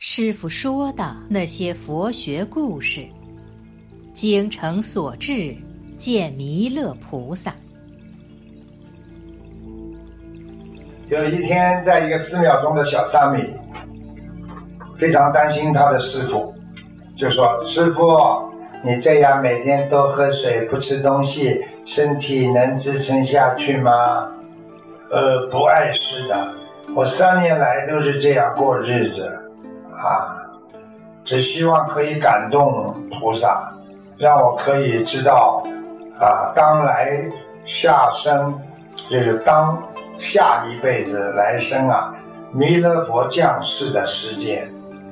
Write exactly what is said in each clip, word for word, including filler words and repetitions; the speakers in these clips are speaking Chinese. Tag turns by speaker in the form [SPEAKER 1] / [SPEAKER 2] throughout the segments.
[SPEAKER 1] 师父说的那些佛学故事，精诚所至，见弥勒菩萨。
[SPEAKER 2] 有一天，在一个寺庙中的小沙弥非常担心他的师父，就说：师父，你这样每天都喝水不吃东西，身体能支撑下去吗？呃，不碍事的，我三年来都是这样过日子啊，只希望可以感动菩萨，让我可以知道啊，当来下生，就是当下一辈子来生啊，弥勒佛降世的时间。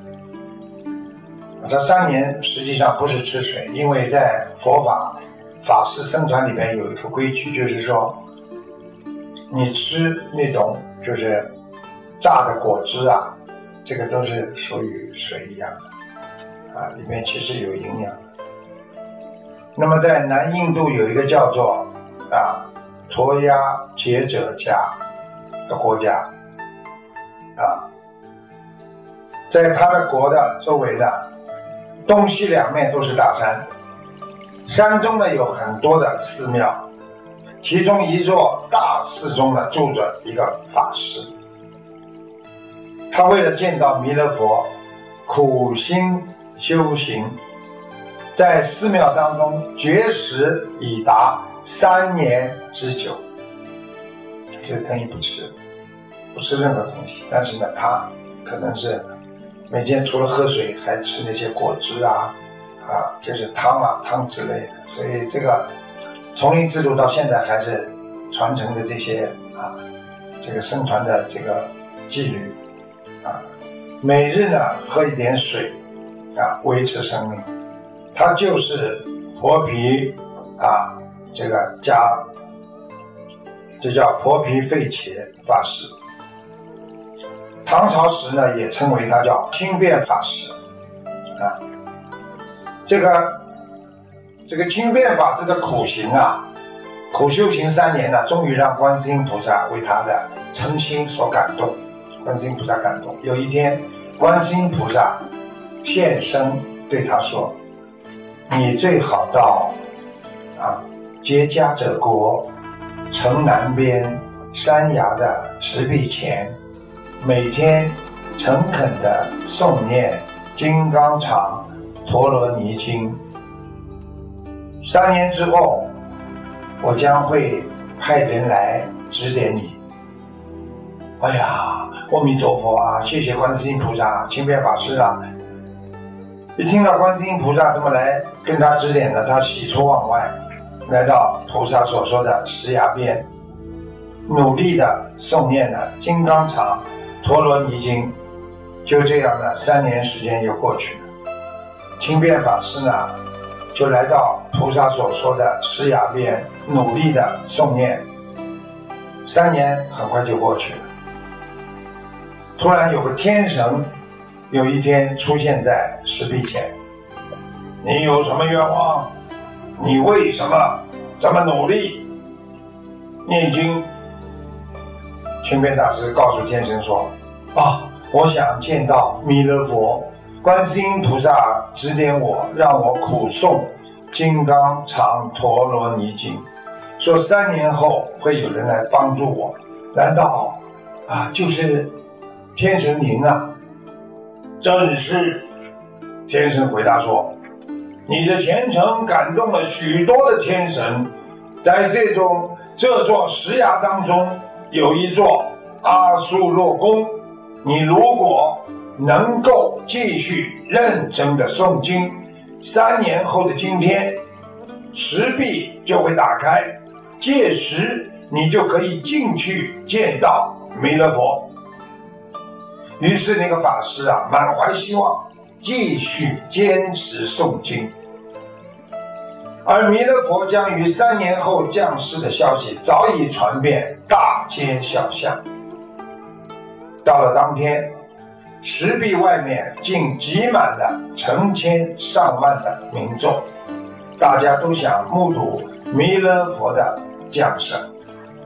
[SPEAKER 2] 这三年实际上不是吃水，因为在佛法法师僧团里面有一个规矩，就是说你吃那种就是榨的果汁啊，这个都是属于水一样的啊，里面其实有营养的。那么在南印度有一个叫做啊陀呀羯者家的国家啊，在他的国的周围呢，东西两面都是大山，山中呢有很多的寺庙，其中一座大寺中呢住着一个法师，他为了见到弥勒佛，苦心修行，在寺庙当中绝食已达三年之久，就等于不吃不吃任何东西，但是呢他可能是每天除了喝水还吃那些果汁啊啊，就是汤啊汤之类的，所以这个丛林制度到现在还是传承的这些啊这个僧团的这个纪律啊，每日呢喝一点水啊维持生命。他就是婆毗啊这个加这叫婆毗吠伽法师，唐朝时呢也称为他叫清辩法师啊。这个这个清辩法师的苦行啊，苦修行三年呢，终于让观世音菩萨为他的诚心所感动，观世音菩萨感动。有一天观世音菩萨现身对他说：你最好到啊羯迦者国城南边山崖的石壁前，每天诚恳地诵念金刚常陀罗尼经，三年之后我将会派人来指点你。哎呀，阿弥陀佛啊，谢谢观世音菩萨，清辩法师啊。一听到观世音菩萨这么来跟他指点呢，他喜出望外，来到菩萨所说的石崖边，努力的诵念了金刚常陀罗尼经。就这样呢，三年时间就过去了。清辩法师呢就来到菩萨所说的石崖边，努力的诵念，三年很快就过去了。突然有个天神有一天出现在石壁前，你有什么愿望？你为什么这么努力念经？清辩大师告诉天神说：啊，我想见到弥勒佛，观世音菩萨指点我，让我苦诵金刚常陀罗尼经，说三年后会有人来帮助我，难道啊就是天神您啊？正是。天神回答说：你的虔诚感动了许多的天神，在这种这座石崖当中有一座阿苏洛宫，你如果能够继续认真的诵经，三年后的今天石壁就会打开，届时你就可以进去见到弥勒佛。于是那个法师啊满怀希望，继续坚持诵经。而弥勒佛将于三年后降世的消息早已传遍大街小巷。到了当天，石壁外面竟挤满了成千上万的民众，大家都想目睹弥勒佛的降生。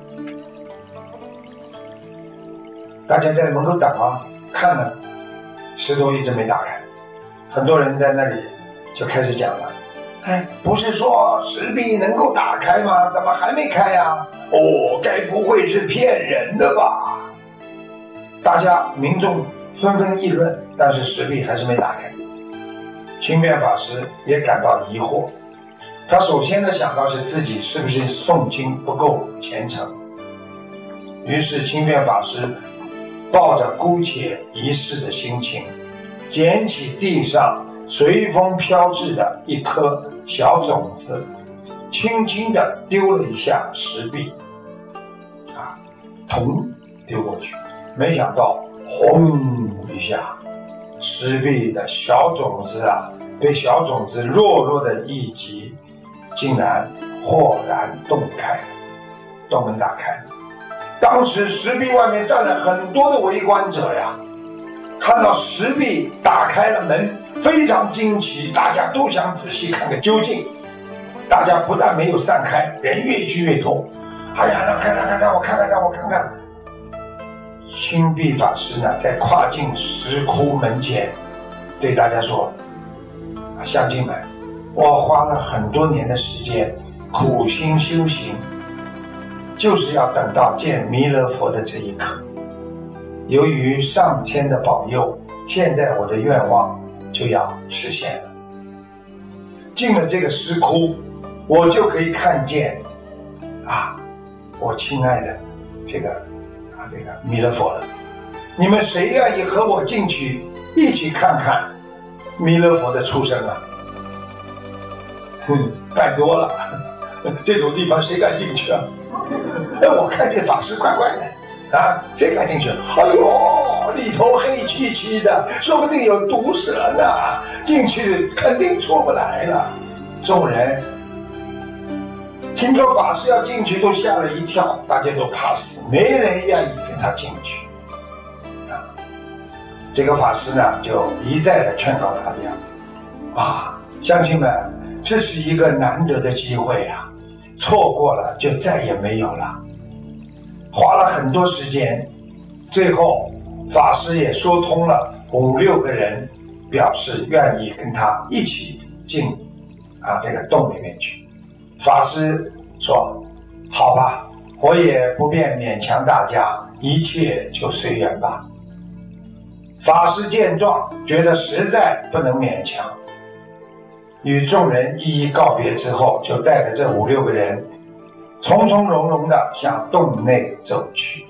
[SPEAKER 2] 大家在门口等啊，看呢， 石头一直没打开。很多人在那里就开始讲了，哎，不是说石壁能够打开吗？怎么还没开呀？哦，该不会是骗人的吧？大家民众纷纷议论，但是石壁还是没打开。清辩法师也感到疑惑，他首先呢想到是自己是不是诵经不够虔诚，于是清辩法师抱着姑且一试的心情，捡起地上随风飘至的一颗小种子，轻轻地丢了一下石壁，啊，咚丢过去，没想到轰一下，石壁的小种子啊，被小种子弱弱的一击，竟然豁然洞开，洞门打开了。当时石壁外面站了很多的围观者呀，看到石壁打开了门，非常惊奇，大家都想仔细看个究竟。大家不但没有散开，人越聚越多。哎呀，让看看看，让我看看，让我看看。清壁法师呢，在跨进石窟门前，对大家说：“乡亲们，我花了很多年的时间，苦心修行，就是要等到见弥勒佛的这一刻。由于上天的保佑，现在我的愿望就要实现了。进了这个石窟，我就可以看见啊，我亲爱的这个啊这个弥勒佛了。你们谁愿意和我进去一起看看弥勒佛的出生啊？”哼，拜托了，这种地方谁敢进去啊？哎，我看见法师怪怪的啊，谁敢进去？哎呦，里头黑漆漆的，说不定有毒蛇呢，进去肯定出不来了。众人听说法师要进去都吓了一跳，大家都怕死，没人愿意跟他进去啊。这个法师呢，就一再的劝告大家啊，乡亲们，这是一个难得的机会啊，错过了就再也没有了。花了很多时间，最后法师也说通了，五六个人表示愿意跟他一起进啊这个洞里面去。法师说：“好吧，我也不便勉强大家，一切就随缘吧。”法师见状，觉得实在不能勉强，与众人一一告别之后，就带着这五六个人从从容容地向洞内走去。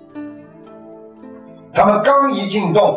[SPEAKER 2] 他们刚一进洞，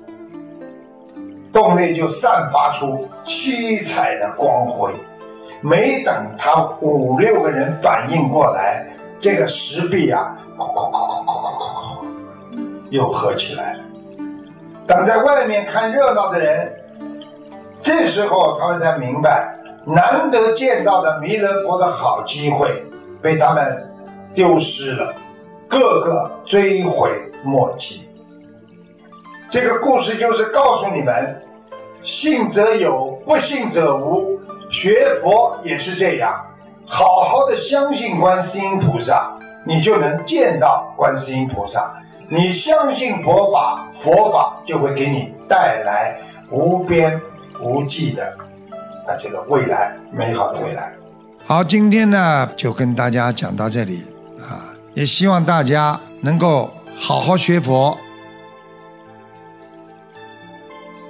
[SPEAKER 2] 洞内就散发出七彩的光辉。没等他五六个人反应过来，这个石壁啊，哐哐哐哐哐哐哐，又合起来了。等在外面看热闹的人，这时候他们才明白，难得见到的弥勒佛的好机会被他们丢失了，个个追悔莫及。这个故事就是告诉你们，信则有，不信则无。学佛也是这样，好好的相信观世音菩萨，你就能见到观世音菩萨。你相信佛法，佛法就会给你带来无边无际的啊这个未来，美好的未来。好，今天呢就跟大家讲到这里啊，也希望大家能够好好学佛，